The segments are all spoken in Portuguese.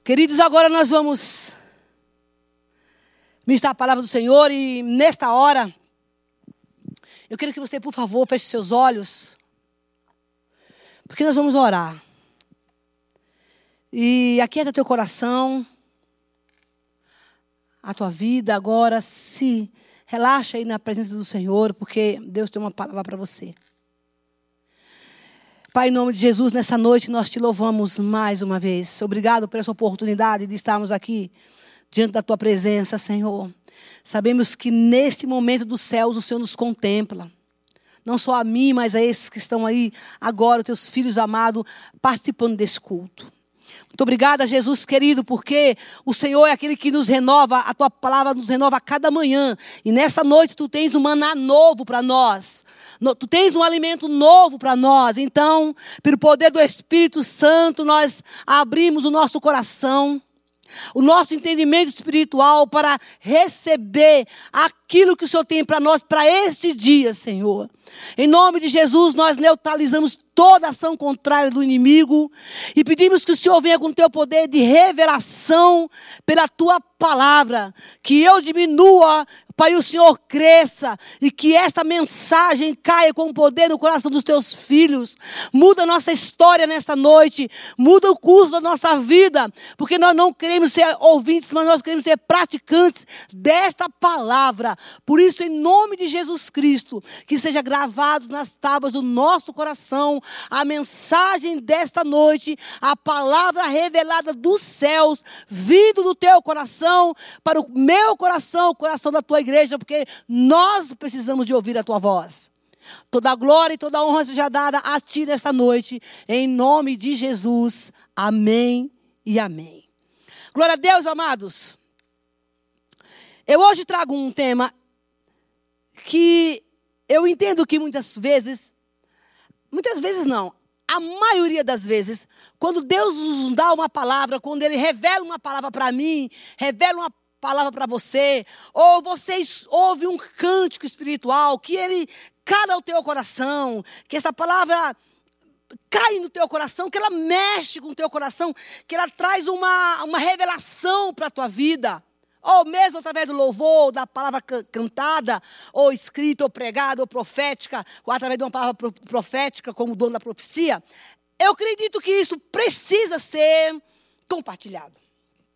Queridos, agora nós vamos ministrar a palavra do Senhor e nesta hora, eu quero que você, por favor, feche seus olhos, porque nós vamos orar. E aquieta teu coração, a tua vida agora, se relaxa aí na presença do Senhor, porque Deus tem uma palavra para você. Pai, em nome de Jesus, nessa noite nós te louvamos mais uma vez. Obrigado por essa oportunidade de estarmos aqui diante da tua presença, Senhor. Sabemos que neste momento dos céus o Senhor nos contempla. Não só a mim, mas a esses que estão aí agora, teus filhos amados, participando desse culto. Muito obrigada, Jesus querido, porque o Senhor é aquele que nos renova, a tua palavra nos renova a cada manhã. E nessa noite tu tens um maná novo para nós. Tu tens um alimento novo para nós. Então, pelo poder do Espírito Santo, nós abrimos o nosso coração, o nosso entendimento espiritual para receber aquilo que o Senhor tem para nós, para este dia, Senhor. Em nome de Jesus, nós neutralizamos toda ação contrária do inimigo e pedimos que o Senhor venha com o teu poder de revelação pela tua palavra, que eu diminua, Pai, o Senhor cresça e que esta mensagem caia com poder no coração dos teus filhos. Muda a nossa história nessa noite, muda o curso da nossa vida, porque nós não queremos ser ouvintes, mas nós queremos ser praticantes desta palavra. Por isso, em nome de Jesus Cristo, que seja gravado nas tábuas do nosso coração a mensagem desta noite, a palavra revelada dos céus, vindo do teu coração para o meu coração, o coração da tua igreja, porque nós precisamos de ouvir a tua voz. Toda a glória e toda a honra seja dada a ti nesta noite, em nome de Jesus. Amém e amém. Glória a Deus, amados. Eu hoje trago um tema que eu entendo que muitas vezes não, a maioria das vezes, quando Deus nos dá uma palavra, quando Ele revela uma palavra para mim, revela uma palavra para você, ou vocês ouvem um cântico espiritual, que ele cala o teu coração, que essa palavra cai no teu coração, que ela mexe com o teu coração, que ela traz uma revelação para a tua vida, ou mesmo através do louvor, da palavra cantada, ou escrita, ou pregada, ou profética, ou através de uma palavra profética, como o dono da profecia. Eu acredito que isso precisa ser compartilhado.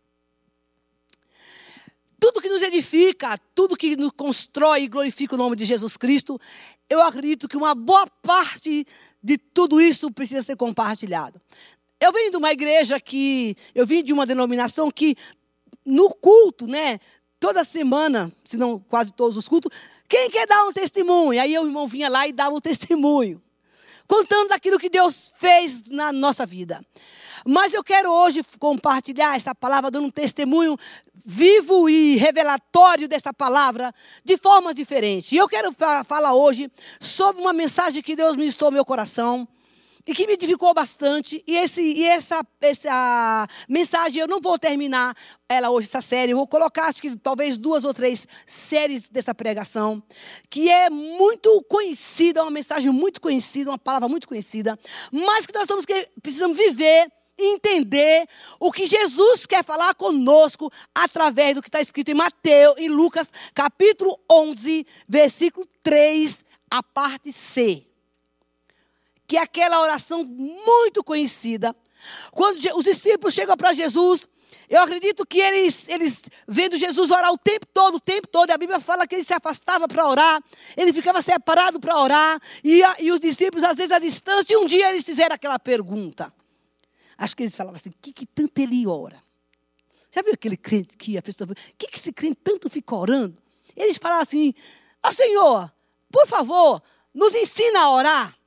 Tudo que nos edifica, tudo que nos constrói e glorifica o nome de Jesus Cristo, eu acredito que uma boa parte de tudo isso precisa ser compartilhado. Eu venho de uma igreja eu vim de uma denominação que no culto, né, toda semana, se não quase todos os cultos, quem quer dar um testemunho? Aí o irmão vinha lá e dava um testemunho, contando daquilo que Deus fez na nossa vida. Mas eu quero hoje compartilhar essa palavra, dando um testemunho vivo e revelatório dessa palavra, de forma diferente. E eu quero falar hoje sobre uma mensagem que Deus ministrou no meu coração, e que me edificou bastante. E essa mensagem, eu não vou terminar ela hoje, essa série. Eu vou colocar, acho que talvez 2 ou 3 séries dessa pregação, que é muito conhecida, uma mensagem muito conhecida, uma palavra muito conhecida, mas que nós precisamos viver e entender o que Jesus quer falar conosco através do que está escrito em Lucas, capítulo 11, versículo 3, a parte C. Que é aquela oração muito conhecida. Quando os discípulos chegam para Jesus, eu acredito que eles vendo Jesus orar o tempo todo, e a Bíblia fala que ele se afastava para orar, ele ficava separado para orar, e os discípulos, às vezes, à distância, e um dia eles fizeram aquela pergunta. Acho que eles falavam assim, o que tanto ele ora? Já viu aquele crente que a pessoa fala, o que esse crente tanto fica orando? Eles falavam assim, Senhor, por favor, nos ensina a orar.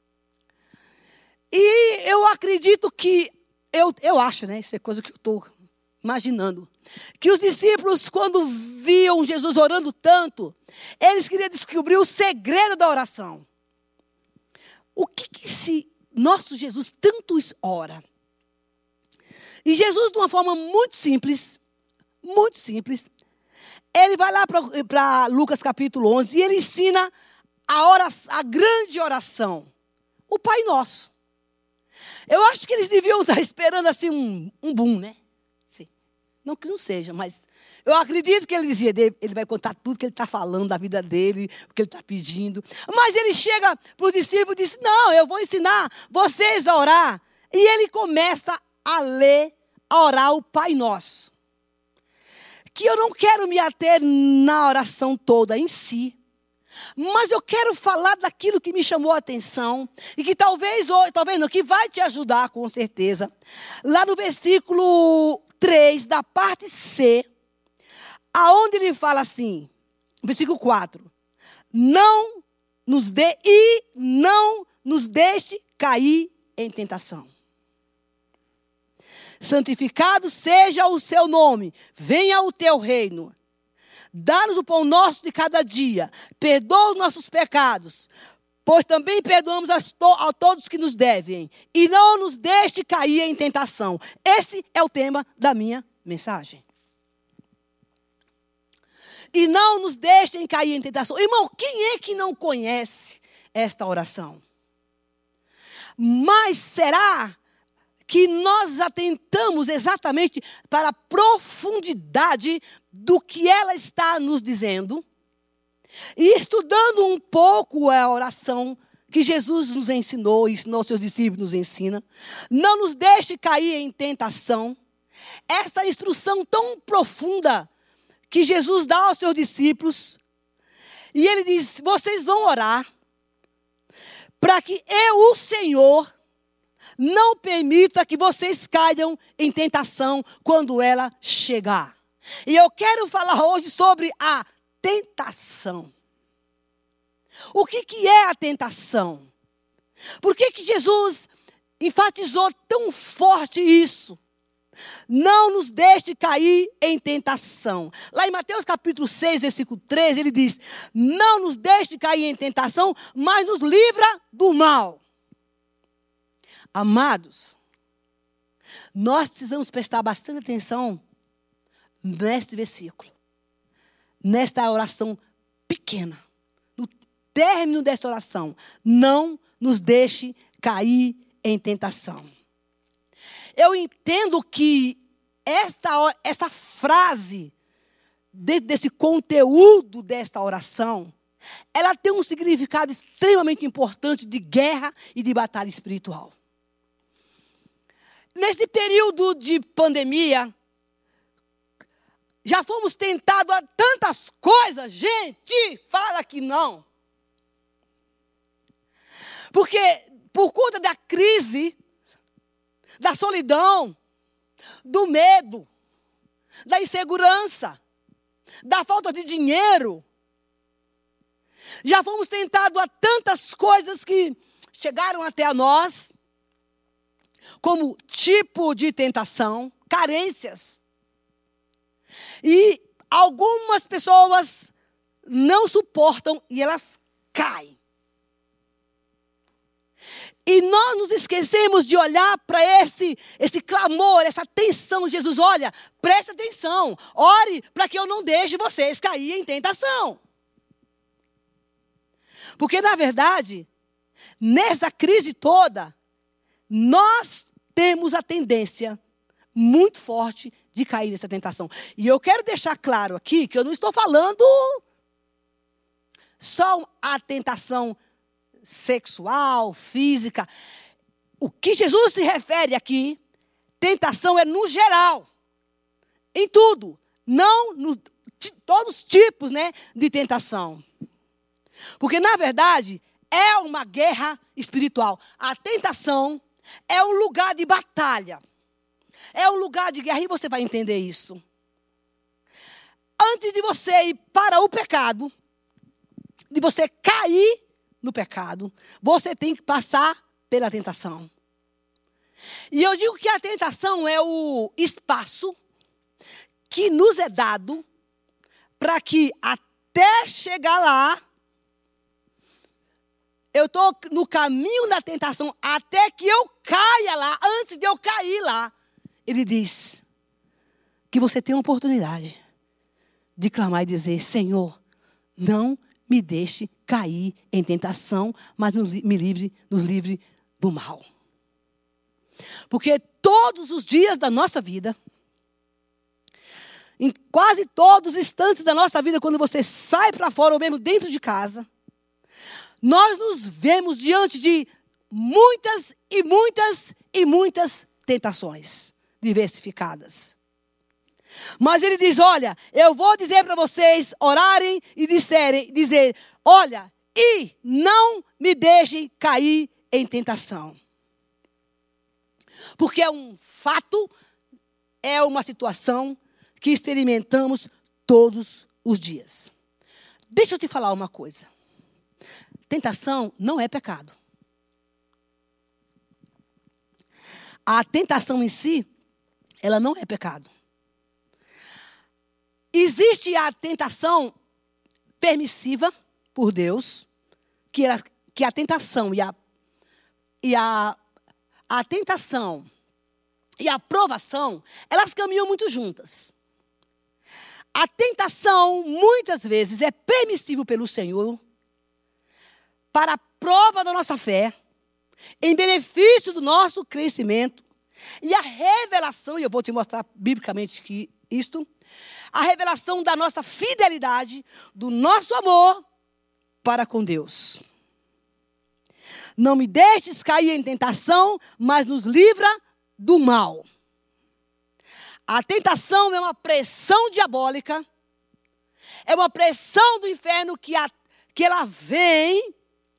E eu acredito que, eu acho, né, isso é coisa que eu estou imaginando, que os discípulos, quando viam Jesus orando tanto, eles queriam descobrir o segredo da oração. O que esse nosso Jesus tanto ora? E Jesus, de uma forma muito simples, ele vai lá para Lucas capítulo 11 e ele ensina a grande oração, o Pai Nosso. Eu acho que eles deviam estar esperando assim um boom, né? Não que não seja, mas eu acredito que ele dizia, ele vai contar tudo que ele está falando da vida dele, o que ele está pedindo. Mas ele chega para os discípulos e diz, não, eu vou ensinar vocês a orar. E ele começa a ler, a orar o Pai Nosso. Que eu não quero me ater na oração toda em si. Mas eu quero falar daquilo que me chamou a atenção e que talvez não, que vai te ajudar com certeza. Lá no versículo 3, da parte C, aonde ele fala assim, versículo 4, não nos deixe cair em tentação. Santificado seja o seu nome, venha o teu reino. Dá-nos o pão nosso de cada dia. Perdoa os nossos pecados, pois também perdoamos a todos que nos devem. E não nos deixe cair em tentação. Esse é o tema da minha mensagem. E não nos deixem cair em tentação. Irmão, quem é que não conhece esta oração? Mas será que nós atentamos exatamente para a profundidade do que ela está nos dizendo? E estudando um pouco a oração que Jesus nos ensinou seus discípulos nos ensina, não nos deixe cair em tentação. Essa instrução tão profunda que Jesus dá aos seus discípulos, e ele diz, vocês vão orar para que eu, o Senhor, não permita que vocês caiam em tentação quando ela chegar. E eu quero falar hoje sobre a tentação. O que é a tentação? Por que Jesus enfatizou tão forte isso? Não nos deixe cair em tentação. Lá em Mateus capítulo 6, versículo 13, ele diz, não nos deixe cair em tentação, mas nos livra do mal. Amados, nós precisamos prestar bastante atenção neste versículo, nesta oração pequena, no término desta oração. Não nos deixe cair em tentação. Eu entendo que esta frase, dentro desse conteúdo desta oração, ela tem um significado extremamente importante de guerra e de batalha espiritual. Nesse período de pandemia, já fomos tentados a tantas coisas. Gente, fala que não. Porque por conta da crise, da solidão, do medo, da insegurança, da falta de dinheiro, já fomos tentados a tantas coisas que chegaram até nós, como tipo de tentação, carências. E algumas pessoas não suportam e elas caem. E nós nos esquecemos de olhar para esse clamor, essa tensão. Jesus, olha, presta atenção, ore para que eu não deixe vocês cair em tentação. Porque, na verdade, nessa crise toda, nós temos a tendência muito forte de cair nessa tentação. E eu quero deixar claro aqui que eu não estou falando só a tentação sexual, física. O que Jesus se refere aqui, tentação é no geral, em tudo, não todos os tipos, de tentação. Porque, na verdade, é uma guerra espiritual. A tentação é um lugar de batalha. É um lugar de guerra e você vai entender isso. Antes de você ir para o pecado, de você cair no pecado, você tem que passar pela tentação. E eu digo que a tentação é o espaço que nos é dado para que até chegar lá, eu estou no caminho da tentação até que eu caia lá. Antes de eu cair lá, ele diz que você tem a oportunidade de clamar e dizer, Senhor, não me deixe cair em tentação, mas nos livre do mal. Porque todos os dias da nossa vida, em quase todos os instantes da nossa vida, quando você sai para fora ou mesmo dentro de casa, nós nos vemos diante de muitas e muitas e muitas tentações diversificadas. Mas ele diz, olha, eu vou dizer para vocês orarem e dizer, olha, e não me deixem cair em tentação. Porque é um fato, é uma situação que experimentamos todos os dias. Deixa eu te falar uma coisa. Tentação não é pecado. A tentação em si, ela não é pecado. Existe a tentação permissiva por Deus, que a tentação a tentação e a provação, elas caminham muito juntas. A tentação, muitas vezes, é permissível pelo Senhor para a prova da nossa fé, em benefício do nosso crescimento, e a revelação, e eu vou te mostrar biblicamente que isto, a revelação da nossa fidelidade, do nosso amor para com Deus. Não me deixes cair em tentação, mas nos livra do mal. A tentação é uma pressão diabólica, é uma pressão do inferno que ela vem,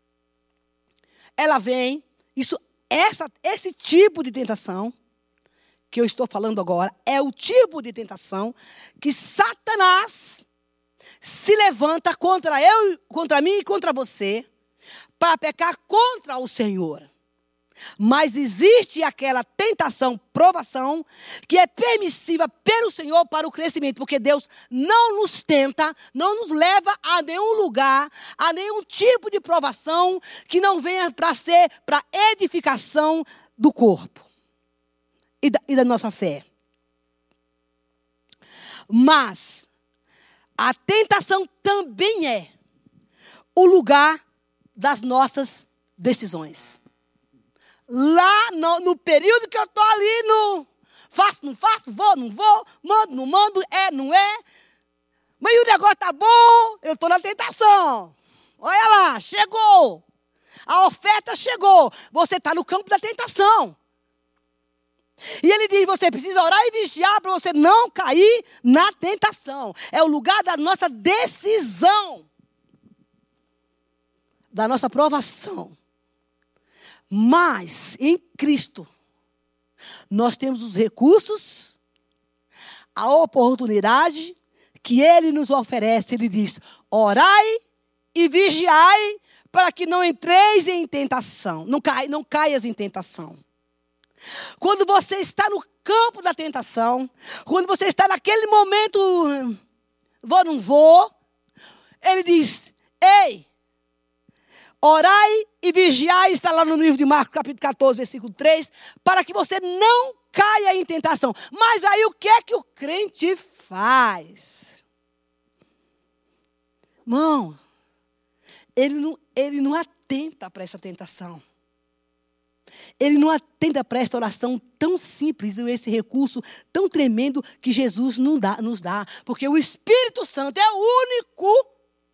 esse tipo de tentação que eu estou falando agora, é o tipo de tentação que Satanás se levanta contra mim e contra você, para pecar contra o Senhor. Mas existe aquela tentação, provação, que é permissiva pelo Senhor para o crescimento, porque Deus não nos tenta, não nos leva a nenhum lugar, a nenhum tipo de provação que não venha para ser para edificação do corpo e da nossa fé. Mas a tentação também é o lugar das nossas decisões. Lá no período que eu estou ali faço, não faço, vou, não vou, mando, não mando, não é. Mas o negócio está bom, eu estou na tentação. Olha lá, chegou. A oferta chegou. Você está no campo da tentação. E ele diz, você precisa orar e vigiar para você não cair na tentação. É o lugar da nossa decisão. Da nossa provação. Mas, em Cristo, nós temos os recursos, a oportunidade que Ele nos oferece. Ele diz, orai e vigiai para que não entreis em tentação. Não caias em tentação. Quando você está no campo da tentação, quando você está naquele momento, vou, não vou, Ele diz, ei, orai e vigiai, está lá no livro de Marcos, capítulo 14, versículo 3, para que você não caia em tentação. Mas aí o que é que o crente faz? Irmão, ele não atenta para essa tentação. Ele não atenta para essa oração tão simples, esse recurso tão tremendo que Jesus nos dá. Porque o Espírito Santo é o único.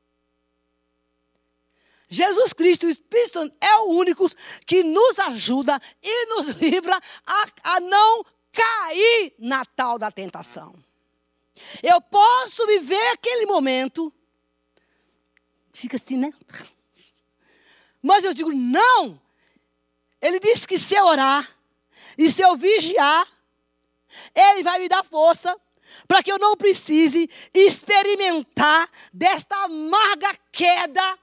Jesus Cristo, o Espírito Santo, é o único que nos ajuda e nos livra a não cair na tal da tentação. Eu posso viver aquele momento, fica assim, né? Mas eu digo, não. Ele disse que se eu orar e se eu vigiar, Ele vai me dar força para que eu não precise experimentar desta amarga queda,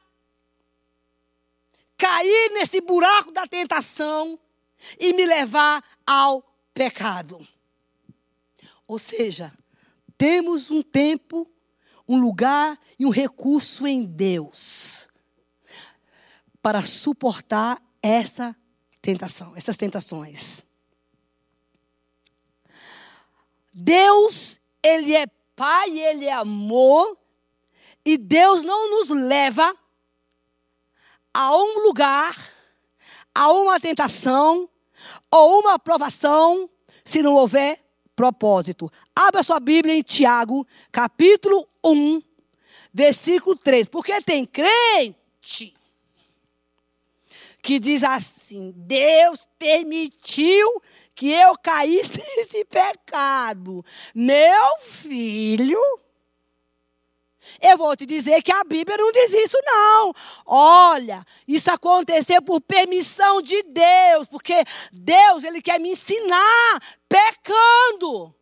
cair nesse buraco da tentação e me levar ao pecado. Ou seja, temos um tempo, um lugar e um recurso em Deus para suportar essas tentações. Deus, Ele é Pai, Ele é amor, e Deus não nos leva a um lugar, a uma tentação ou uma provação, se não houver propósito. Abra sua Bíblia em Tiago, capítulo 1, versículo 3. Porque tem crente que diz assim: Deus permitiu que eu caísse nesse pecado. Meu filho, eu vou te dizer que a Bíblia não diz isso, não. Olha, isso aconteceu por permissão de Deus, porque Deus, Ele quer me ensinar pecando.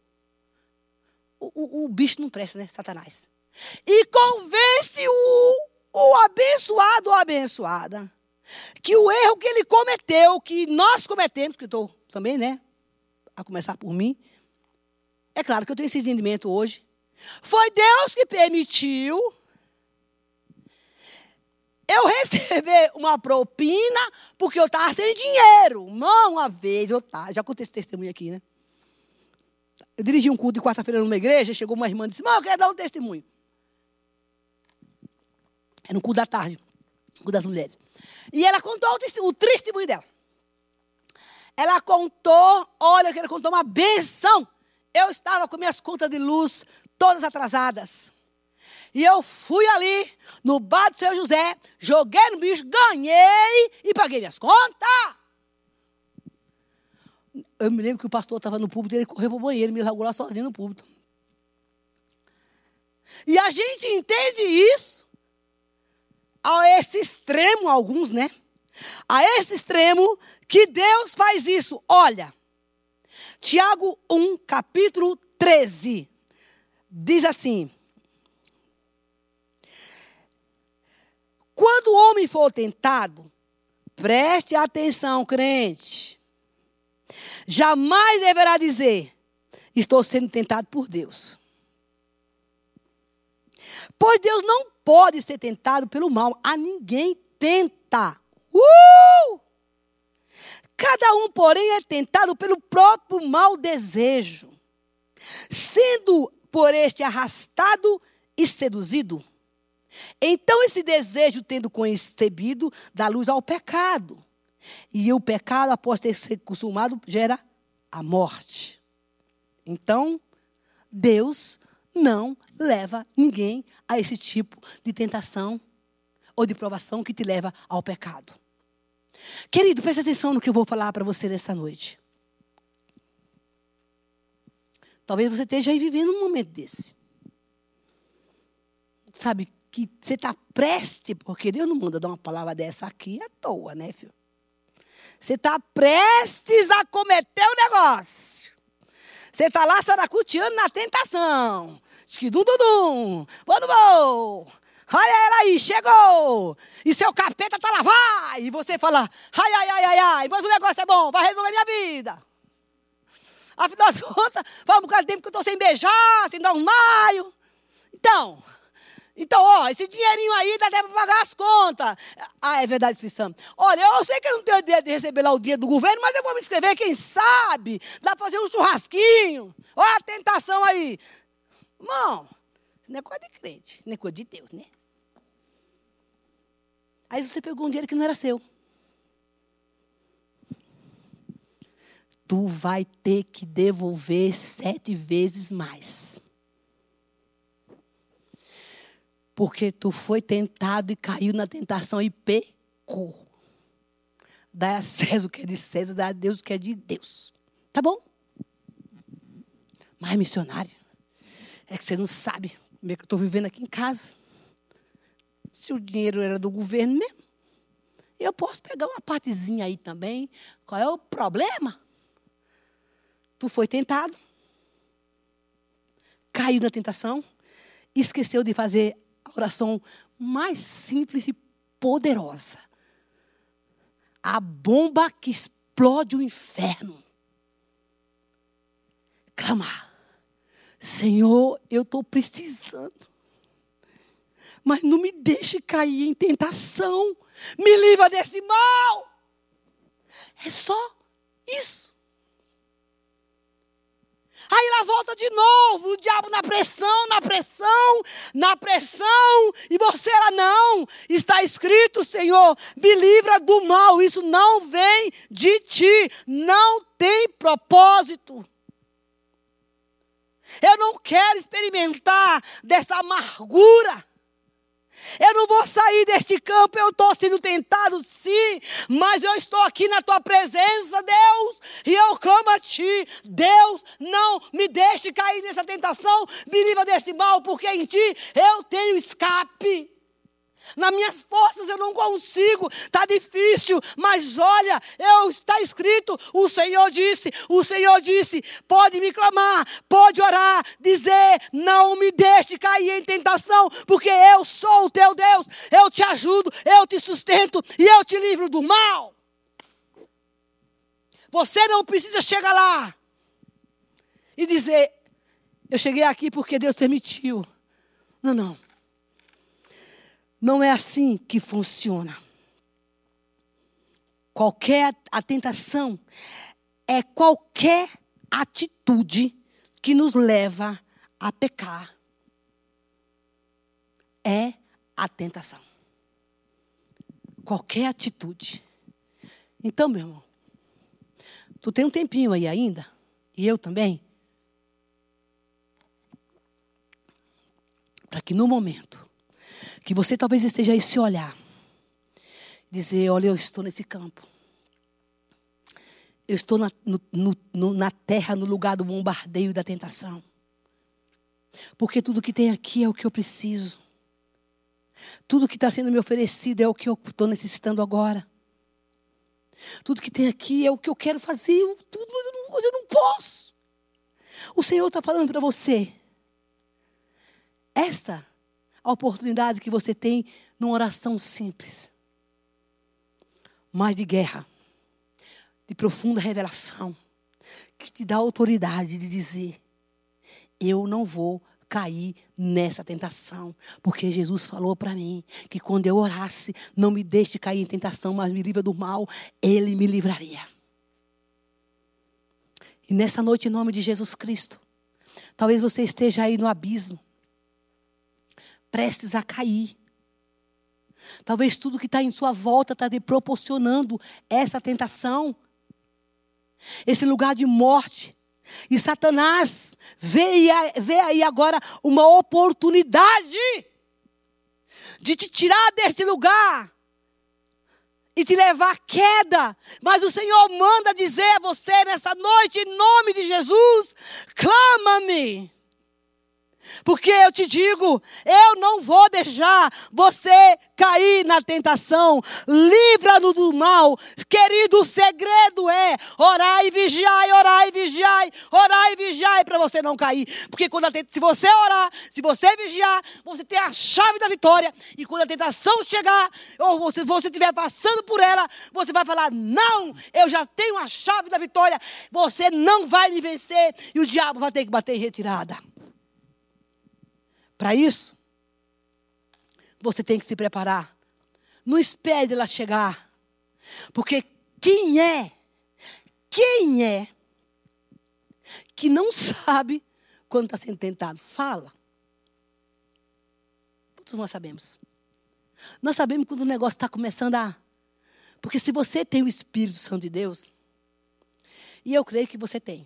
O bicho não presta, né, Satanás? E convence o abençoado ou a abençoada que o erro que ele cometeu, que nós cometemos, que estou também, né, a começar por mim, é claro que eu tenho esse entendimento hoje, foi Deus que permitiu eu receber uma propina porque eu estava sem dinheiro. Não, uma vez, já contei esse testemunho aqui, né? Eu dirigi um culto de quarta-feira numa igreja, chegou uma irmã e disse: eu quero dar um testemunho. Era um culto da tarde, um culto das mulheres. E ela contou o testemunho dela. Ela contou, olha, ela contou uma benção. Eu estava com minhas contas de luz todas atrasadas. E eu fui ali, no bar do Seu José, joguei no bicho, ganhei e paguei minhas contas. Eu me lembro que o pastor estava no púlpito, ele correu para o banheiro, me largou lá sozinho no púlpito. E a gente entende isso a esse extremo, alguns, né? A esse extremo que Deus faz isso. Olha, Tiago 1, capítulo 13, diz assim: quando o homem for tentado, preste atenção, crente, jamais deverá dizer: estou sendo tentado por Deus. Pois Deus não pode ser tentado pelo mal. A ninguém tenta. Cada um, porém, é tentado pelo próprio mau desejo, sendo por este arrastado e seduzido. Então esse desejo, tendo concebido, dá luz ao pecado. E o pecado, após ter sido consumado, gera a morte. Então, Deus não leva ninguém a esse tipo de tentação ou de provação que te leva ao pecado. Querido, preste atenção no que eu vou falar para você nessa noite. Talvez você esteja aí vivendo um momento desse. Sabe, que você está prestes, porque Deus não manda dar uma palavra dessa aqui à toa, né, filho? Você está prestes a cometer o negócio. Você está lá saracuteando na tentação. Esquidum-dum-dum. Vou, não vou. Olha ela aí, chegou. E seu capeta está lá, vai. E você fala: ai, ai, ai, ai, ai. Mas o negócio é bom, vai resolver minha vida. Afinal de contas, faz um bocado de tempo que eu estou sem beijar, sem dar um maio. Então, ó, esse dinheirinho aí dá até para pagar as contas. Ah, é verdade, Espírito Santo. Olha, eu sei que eu não tenho ideia de receber lá o dia do governo, mas eu vou me inscrever, quem sabe? Dá para fazer um churrasquinho. Olha a tentação aí. Irmão, isso não é coisa de crente, não é coisa de Deus, né? Aí você pegou um dinheiro que não era seu. Tu vai ter que devolver 7 vezes mais. Porque tu foi tentado e caiu na tentação e pecou. Dá a César o que é de César, dá a Deus o que é de Deus. Tá bom? Mas, missionário, é que você não sabe como é que eu estou vivendo aqui em casa. Se o dinheiro era do governo mesmo, eu posso pegar uma partezinha aí também. Qual é o problema? Tu foi tentado, caiu na tentação, esqueceu de fazer a oração mais simples e poderosa. A bomba que explode o inferno. Clamar: Senhor, eu estou precisando. Mas não me deixe cair em tentação. Me livra desse mal. É só isso. Aí ela volta de novo, o diabo na pressão, e você lá não. Está escrito: Senhor, me livra do mal. Isso não vem de ti, não tem propósito. Eu não quero experimentar dessa amargura. Eu não vou sair deste campo, eu estou sendo tentado sim, mas eu estou aqui na tua presença, Deus, e eu clamo a ti, Deus, não me deixe cair nessa tentação, me livra desse mal, porque em ti eu tenho escape. Nas minhas forças eu não consigo, está difícil, mas olha, está escrito, o Senhor disse, pode me clamar, pode orar, dizer, não me deixe cair em tentação, porque eu sou o teu Deus, eu te ajudo, eu te sustento e eu te livro do mal. Você não precisa chegar lá e dizer, eu cheguei aqui porque Deus permitiu. Não. Não é assim que funciona. A tentação é qualquer atitude que nos leva a pecar. É a tentação. Qualquer atitude. Então, meu irmão, tu tem um tempinho aí ainda, e eu também, para que no momento que você talvez esteja aí se olhar, dizer, olha, eu estou nesse campo. Eu estou na terra, no lugar do bombardeio da tentação. Porque tudo que tem aqui é o que eu preciso. Tudo que está sendo me oferecido é o que eu estou necessitando agora. Tudo que tem aqui é o que eu quero fazer. Mas eu não posso. O Senhor está falando para você. Essa a oportunidade que você tem numa oração simples, mas de guerra, de profunda revelação, que te dá autoridade de dizer, eu não vou cair nessa tentação, porque Jesus falou para mim que quando eu orasse, não me deixe cair em tentação, mas me livra do mal, Ele me livraria. E nessa noite, em nome de Jesus Cristo, talvez você esteja aí no abismo, prestes a cair. Talvez tudo que está em sua volta está lhe proporcionando essa tentação. Esse lugar de morte. E Satanás vê aí agora uma oportunidade de te tirar desse lugar e te levar à queda. Mas o Senhor manda dizer a você nessa noite, em nome de Jesus, clama-me. Porque eu te digo, eu não vou deixar você cair na tentação. Livra-nos do mal. Querido, o segredo é orar e vigiar, orar e vigiar, orar e vigiar para você não cair. Porque se você orar, se você vigiar, você tem a chave da vitória. E quando a tentação chegar, ou se você estiver passando por ela, você vai falar, não, eu já tenho a chave da vitória. Você não vai me vencer e o diabo vai ter que bater em retirada. Para isso, você tem que se preparar. Não espere ela chegar. Porque quem é que não sabe quando está sendo tentado? Fala. Todos nós sabemos. Nós sabemos quando o negócio está começando a... Porque se você tem o Espírito Santo de Deus, e eu creio que você tem,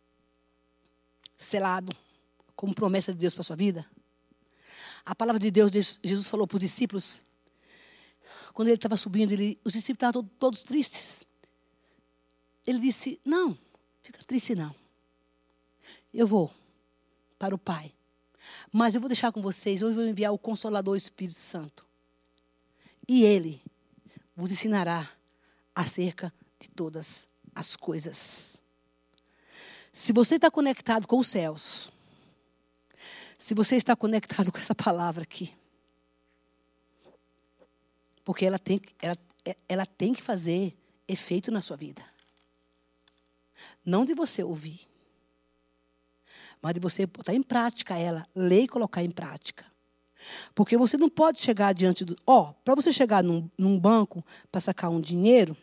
selado como promessa de Deus para a sua vida, a palavra de Deus, Jesus falou para os discípulos, quando ele estava subindo, os discípulos estavam todos tristes. Ele disse, não, fica triste não. Eu vou para o Pai. Mas eu vou deixar com vocês, hoje eu vou enviar o Consolador, o Espírito Santo. E Ele vos ensinará acerca de todas as coisas. Se você está conectado com os céus, se você está conectado com essa palavra aqui, porque ela tem que fazer efeito na sua vida. Não de você ouvir, mas de você botar em prática ela, ler e colocar em prática. Porque você não pode chegar diante do... para você chegar num banco para sacar um dinheiro,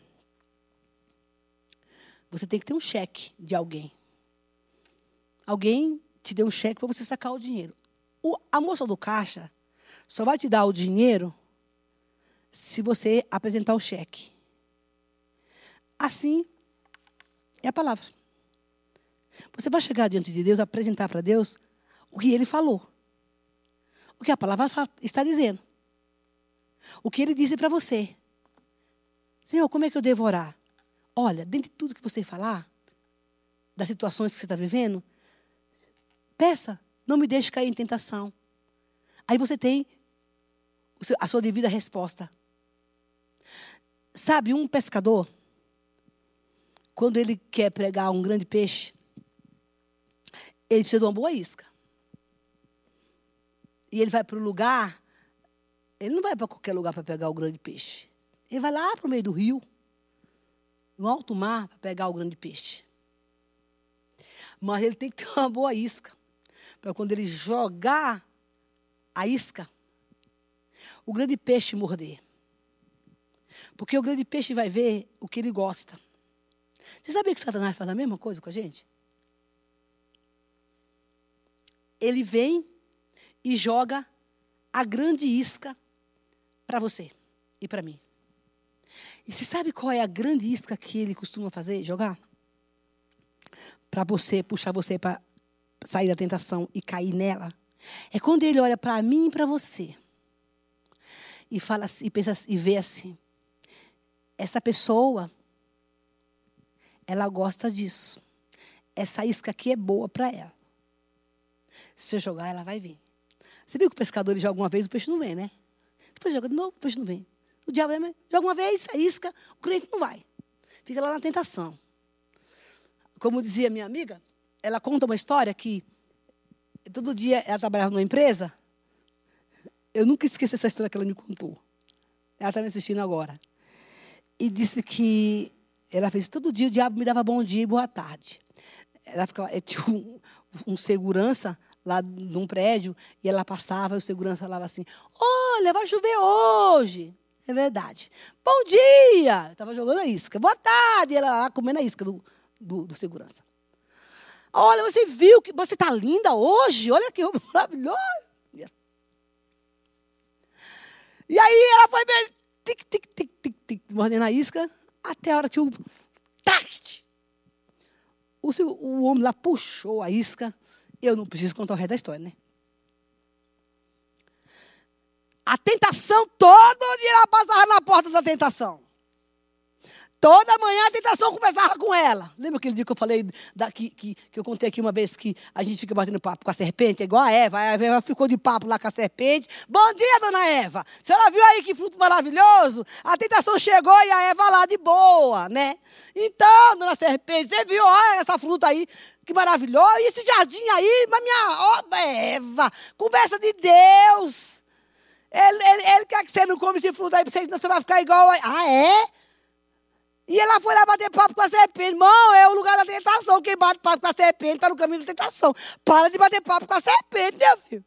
você tem que ter um cheque de alguém. Alguém te deu um cheque para você sacar o dinheiro. A moça do caixa só vai te dar o dinheiro se você apresentar o cheque. Assim é a palavra. Você vai chegar diante de Deus, apresentar para Deus o que Ele falou. O que a palavra está dizendo. O que Ele disse para você. Senhor, como é que eu devo orar? Olha, dentro de tudo que você falar, das situações que você está vivendo, peça, não me deixe cair em tentação. Aí você tem a sua devida resposta. Sabe, um pescador, quando ele quer pegar um grande peixe, ele precisa de uma boa isca. E ele vai para o lugar, ele não vai para qualquer lugar para pegar o grande peixe. Ele vai lá para o meio do rio, no alto mar, para pegar o grande peixe. Mas ele tem que ter uma boa isca. Para quando ele jogar a isca, o grande peixe morder. Porque o grande peixe vai ver o que ele gosta. Você sabia que Satanás faz a mesma coisa com a gente? Ele vem e joga a grande isca para você e para mim. E você sabe qual é a grande isca que ele costuma fazer? Jogar? Para você, puxar você para sair da tentação e cair nela. É quando ele olha para mim e para você. E fala assim, e pensa e vê assim. Essa pessoa, ela gosta disso. Essa isca aqui é boa para ela. Se eu jogar, ela vai vir. Você viu que o pescador ele joga uma vez, o peixe não vem, né? Depois joga de novo, o peixe não vem. O diabo joga uma vez, a isca, o crente não vai. Fica lá na tentação. Como dizia minha amiga, ela conta uma história que todo dia ela trabalhava numa empresa. Eu nunca esqueci essa história que ela me contou. Ela está me assistindo agora. E disse que ela fez todo dia, o diabo me dava bom dia e boa tarde. Ela ficava, tinha um segurança lá num prédio, e ela passava, e o segurança falava assim, olha, vai chover hoje. É verdade. Bom dia! Estava jogando a isca. Boa tarde! E ela lá comendo a isca do segurança. Olha, você viu que você está linda hoje? Olha que maravilhoso! E aí ela foi tic, tic, tic, tic, tic, mordendo a isca, até a hora que o homem lá puxou a isca. Eu não preciso contar o resto da história, né? A tentação, todo dia ela passava na porta da tentação. Toda manhã a tentação começava com ela. Lembra aquele dia que eu falei, que eu contei aqui uma vez que a gente fica batendo papo com a serpente? É igual a Eva. A Eva ficou de papo lá com a serpente. Bom dia, dona Eva. A senhora viu aí que fruto maravilhoso? A tentação chegou e a Eva lá de boa, né? Então, dona serpente, você viu, olha essa fruta aí, que maravilhoso. E esse jardim aí, mas Eva, conversa de Deus. Ele quer que você não come esse fruto aí, porque senão você vai ficar igual a... Ah, é? E ela foi lá bater papo com a serpente. Irmão, é o lugar da tentação. Quem bate papo com a serpente está no caminho da tentação. Para de bater papo com a serpente, meu filho.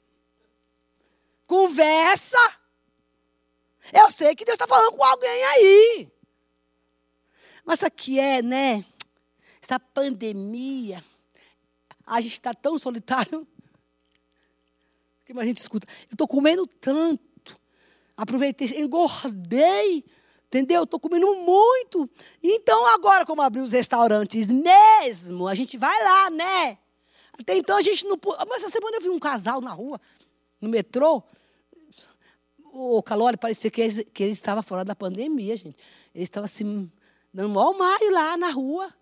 Conversa. Eu sei que Deus está falando com alguém aí. Mas isso aqui é, né? Essa pandemia. A gente está tão solitário. Que a gente escuta. Eu estou comendo tanto. Aproveitei, engordei. Entendeu? Estou comendo muito. Então, agora, como abrir os restaurantes mesmo, a gente vai lá, né? Até então, a gente não... Mas essa semana eu vi um casal na rua, no metrô. O Calori, parecia que eles estavam fora da pandemia, gente. Eles estavam assim, dando maior maio lá na rua.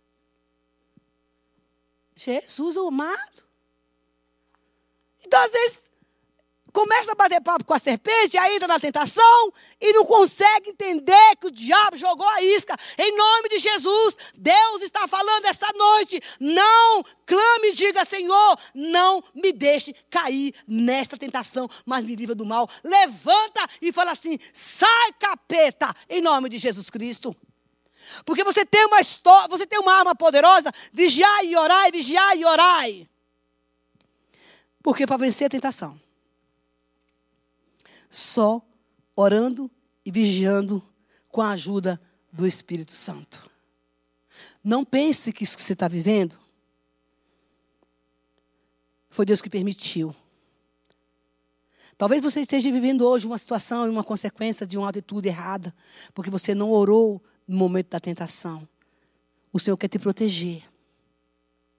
Jesus amado. Então, às vezes... Começa a bater papo com a serpente, aí entra na tentação e não consegue entender que o diabo jogou a isca. Em nome de Jesus, Deus está falando essa noite. Não clame e diga, Senhor, não me deixe cair nesta tentação, mas me livra do mal. Levanta e fala assim, sai capeta, em nome de Jesus Cristo. Porque você tem uma história, você tem uma arma poderosa, vigiai e orai, vigiai e orai. Porque para vencer a tentação, só orando e vigiando com a ajuda do Espírito Santo. Não pense que isso que você está vivendo foi Deus que permitiu. Talvez você esteja vivendo hoje uma situação e uma consequência de uma atitude errada, porque você não orou no momento da tentação. O Senhor quer te proteger.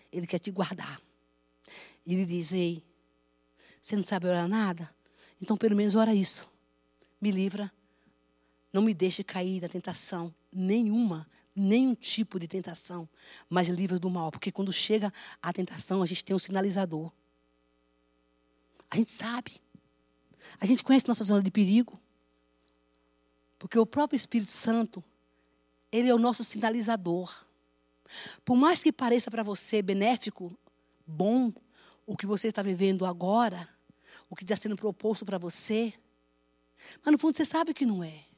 Ele quer te guardar. E Ele diz, ei, você não sabe orar nada? Então pelo menos ora isso. Me livra. Não me deixe cair na tentação nenhuma. Nenhum tipo de tentação. Mas livra do mal. Porque quando chega a tentação, a gente tem um sinalizador. A gente sabe. A gente conhece nossa zona de perigo. Porque o próprio Espírito Santo, Ele é o nosso sinalizador. Por mais que pareça para você benéfico, bom, o que você está vivendo agora, o que está sendo proposto para você, mas no fundo você sabe que não é.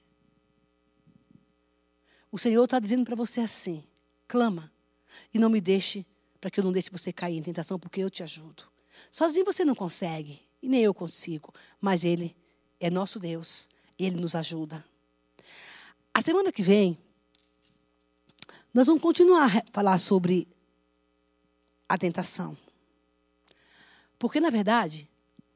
O Senhor está dizendo para você assim, clama e não me deixe, para que eu não deixe você cair em tentação, porque eu te ajudo. Sozinho você não consegue, e nem eu consigo, mas Ele é nosso Deus, Ele nos ajuda. A semana que vem, nós vamos continuar a falar sobre a tentação. Porque, na verdade,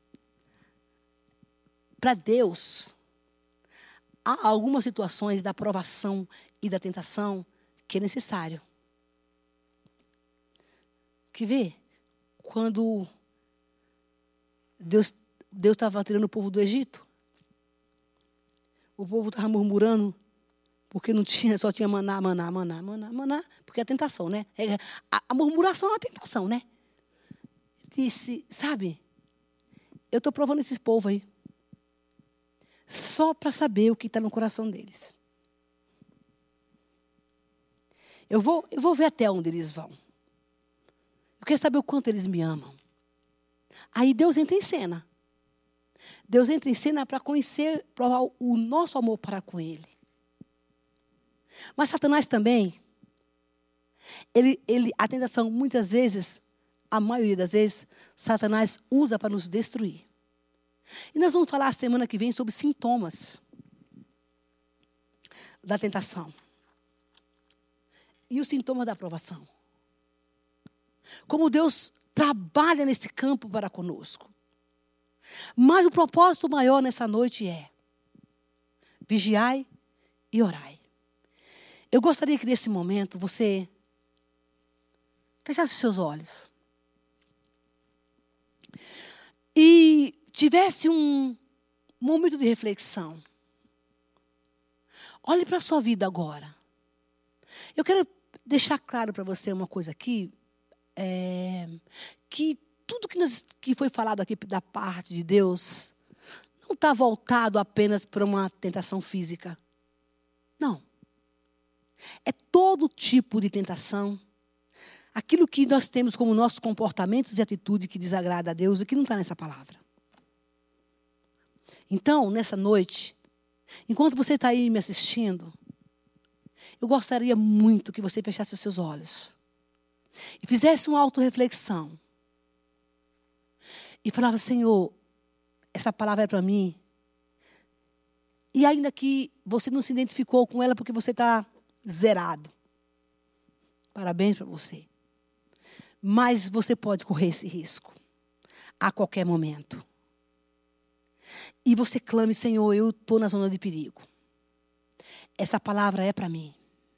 para Deus, há algumas situações da provação e da tentação que é necessário. Quer ver? Quando Deus estava tirando o povo do Egito, o povo estava murmurando, porque não tinha, só tinha maná, porque é a tentação, né? A murmuração é uma tentação, né? Disse, sabe, eu estou provando esses povos aí, só para saber o que está no coração deles. Eu vou ver até onde eles vão. Eu quero saber o quanto eles me amam. Aí Deus entra em cena. Deus entra em cena para conhecer, provar o nosso amor para com Ele. Mas Satanás também, a tentação, muitas vezes, a maioria das vezes, Satanás usa para nos destruir. E nós vamos falar semana que vem sobre sintomas da tentação. E os sintomas da aprovação. Como Deus trabalha nesse campo para conosco. Mas o propósito maior nessa noite é vigiai e orai. Eu gostaria que nesse momento você fechasse os seus olhos. E tivesse um momento de reflexão. Olhe para a sua vida agora. Eu quero deixar claro para você uma coisa aqui. Que tudo que foi falado aqui da parte de Deus não está voltado apenas para uma tentação física. Não. É todo tipo de tentação. Aquilo que nós temos como nossos comportamentos e atitude que desagrada a Deus e que não está nessa palavra. Então, nessa noite, enquanto você está aí me assistindo, eu gostaria muito que você fechasse os seus olhos e fizesse uma autorreflexão. E falava, Senhor, essa palavra é para mim. E ainda que você não se identificou com ela porque você está zerado. Parabéns para você. Mas você pode correr esse risco a qualquer momento. E você clame, Senhor, eu estou na zona de perigo. Essa palavra é para mim.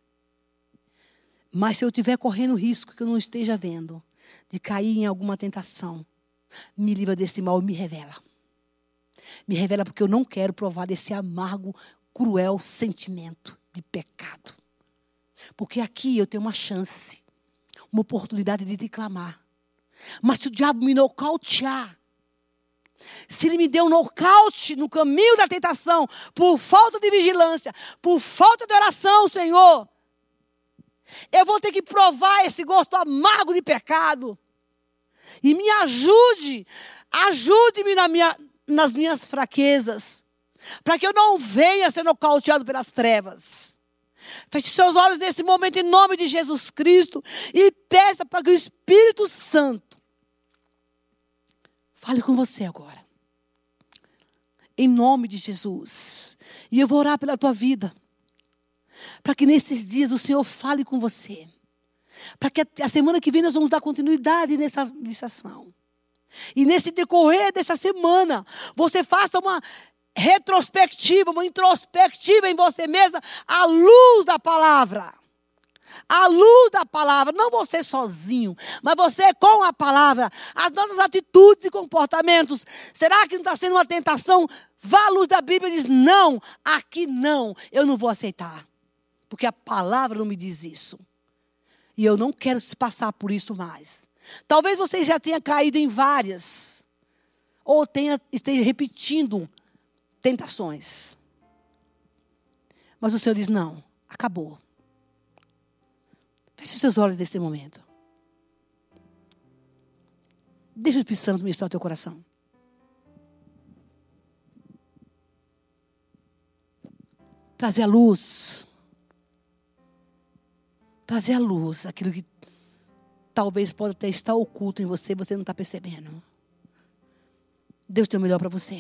Mas se eu estiver correndo risco que eu não esteja vendo, de cair em alguma tentação, me livra desse mal e me revela. Me revela porque eu não quero provar desse amargo, cruel sentimento de pecado. Porque aqui eu tenho uma chance, uma oportunidade de te clamar. Mas se o diabo me nocautear, se ele me deu um nocaute no caminho da tentação, por falta de vigilância, por falta de oração, Senhor, eu vou ter que provar esse gosto amargo de pecado. E me ajude-me nas minhas fraquezas, para que eu não venha ser nocauteado pelas trevas. Feche seus olhos nesse momento em nome de Jesus Cristo e peça para que o Espírito Santo fale com você agora. Em nome de Jesus. E eu vou orar pela tua vida. Para que nesses dias o Senhor fale com você. Para que a semana que vem nós vamos dar continuidade nessa ministração. E nesse decorrer dessa semana, você faça uma retrospectiva, uma introspectiva em você mesma, à luz da palavra. À luz da palavra, não você sozinho, mas você com a palavra, as nossas atitudes e comportamentos. Será que não está sendo uma tentação? Vá à luz da Bíblia e diz, não, aqui não, eu não vou aceitar. Porque a palavra não me diz isso. E eu não quero passar por isso mais. Talvez você já tenha caído em várias. Ou esteja repetindo tentações. Mas o Senhor diz, não, acabou. Feche os seus olhos nesse momento. Deixa o Espírito Santo ministrar o teu coração. Trazer a luz. Trazer a luz, aquilo que talvez pode até estar oculto em você, você não está percebendo. Deus tem o melhor para você.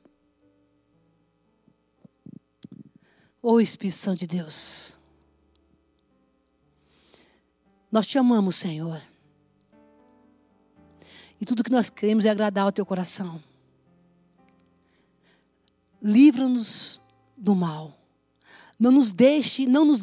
Ô Espírito Santo de Deus. Nós te amamos, Senhor. E tudo que nós queremos é agradar ao teu coração. Livra-nos do mal. Não nos deixe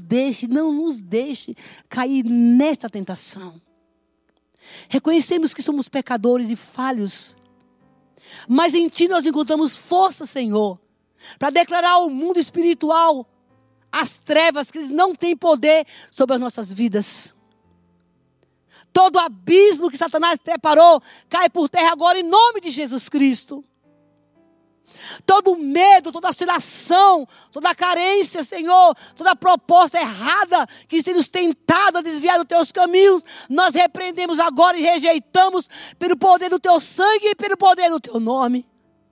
cair nesta tentação. Reconhecemos que somos pecadores e falhos. Mas em Ti nós encontramos força, Senhor, para declarar ao mundo espiritual as trevas que eles não têm poder sobre as nossas vidas. Todo abismo que Satanás preparou cai por terra agora em nome de Jesus Cristo. Todo medo, toda oscilação, toda carência, Senhor, toda proposta errada que tem nos tentado a desviar dos teus caminhos, nós repreendemos agora e rejeitamos pelo poder do teu sangue e pelo poder do teu nome.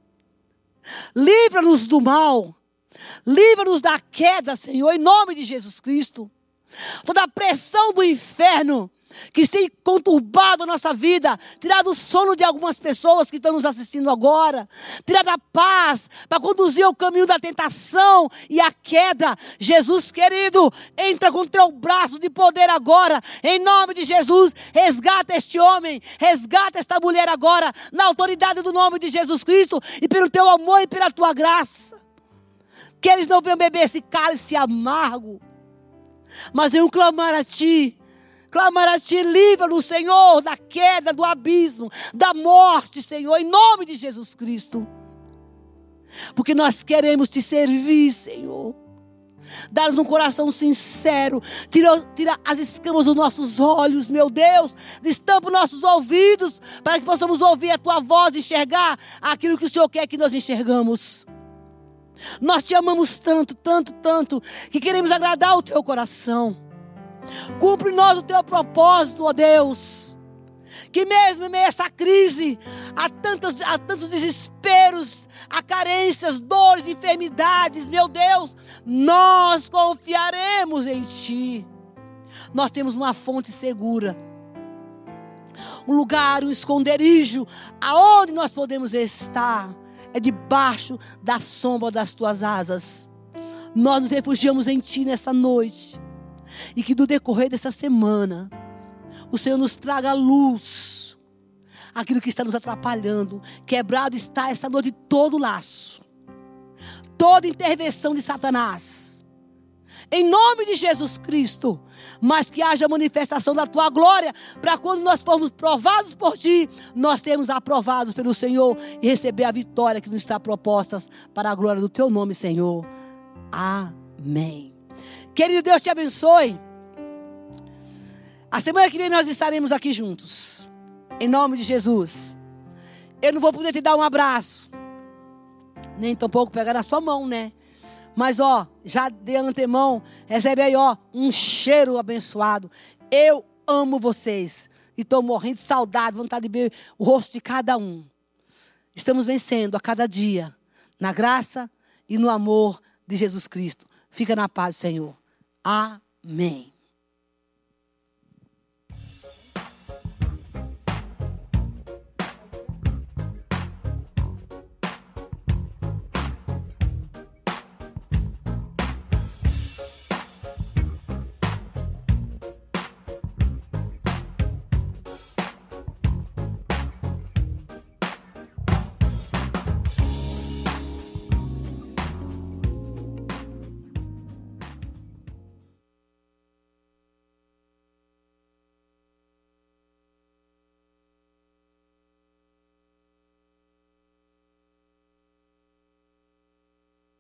Livra-nos do mal, livra-nos da queda, Senhor, em nome de Jesus Cristo. Toda a pressão do inferno que tem conturbado a nossa vida, tirado o sono de algumas pessoas que estão nos assistindo agora, tirado a paz para conduzir o caminho da tentação e a queda. Jesus querido, entra com o teu braço de poder agora, em nome de Jesus, resgata este homem, resgata esta mulher agora, na autoridade do nome de Jesus Cristo, e pelo teu amor e pela tua graça, que eles não venham beber esse cálice amargo, mas venham clamar a Ti, livra-nos, Senhor, da queda, do abismo, da morte, Senhor, em nome de Jesus Cristo. Porque nós queremos Te servir, Senhor. Dá-nos um coração sincero. Tira as escamas dos nossos olhos, meu Deus. Destampa os nossos ouvidos, para que possamos ouvir a Tua voz e enxergar aquilo que o Senhor quer que nós enxergamos. Nós Te amamos tanto, tanto, tanto, que queremos agradar o Teu coração. Cumpre em nós o Teu propósito, ó Deus. Que mesmo em meio a essa crise, há tantos desesperos, há carências, dores, enfermidades, meu Deus, nós confiaremos em Ti. Nós temos uma fonte segura, um lugar, um esconderijo, aonde nós podemos estar, é debaixo da sombra das Tuas asas. Nós nos refugiamos em Ti nessa noite. E que do decorrer dessa semana, o Senhor nos traga luz, aquilo que está nos atrapalhando. Quebrado está essa noite todo laço, toda intervenção de Satanás, em nome de Jesus Cristo. Mas que haja manifestação da Tua glória, para quando nós formos provados por Ti, nós sermos aprovados pelo Senhor e receber a vitória que nos está proposta para a glória do Teu nome, Senhor. Amém. Querido, Deus te abençoe. A semana que vem nós estaremos aqui juntos, em nome de Jesus. Eu não vou poder te dar um abraço, nem tampouco pegar na sua mão, né? Mas já de antemão, recebe aí um cheiro abençoado. Eu amo vocês e estou morrendo de saudade, vontade de ver o rosto de cada um. Estamos vencendo a cada dia, na graça e no amor de Jesus Cristo. Fica na paz do Senhor. Amém.